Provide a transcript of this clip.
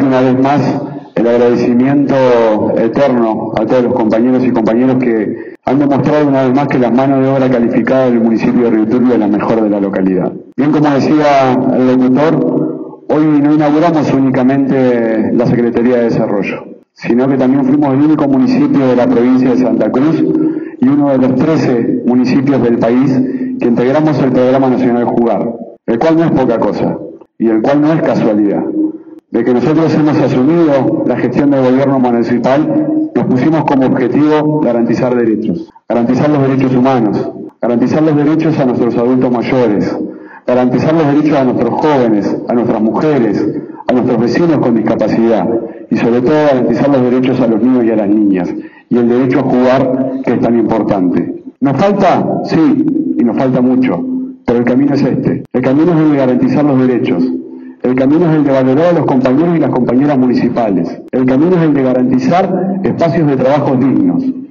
una vez más el agradecimiento eterno a todos los compañeros y compañeras que han demostrado una vez más que la mano de obra calificada del municipio de Río Turbio es la mejor de la localidad. Bien, como decía el locutor, hoy no inauguramos únicamente la Secretaría de Desarrollo, sino que también fuimos el único municipio de la provincia de Santa Cruz y uno de los 13 municipios del país que integramos el Programa Nacional Jugar, el cual no es poca cosa y el cual no es casualidad. De que nosotros hemos asumido la gestión del gobierno municipal, nos pusimos como objetivo garantizar derechos, garantizar los derechos humanos, garantizar los derechos a nuestros adultos mayores, garantizar los derechos a nuestros jóvenes, a nuestras mujeres, a nuestros vecinos con discapacidad y sobre todo garantizar los derechos a los niños y a las niñas y el derecho a jugar, que es tan importante. ¿Nos falta? Sí, y nos falta mucho, pero el camino es este. El camino es el de garantizar los derechos. El camino es el de valorar a los compañeros y las compañeras municipales. El camino es el de garantizar espacios de trabajo dignos.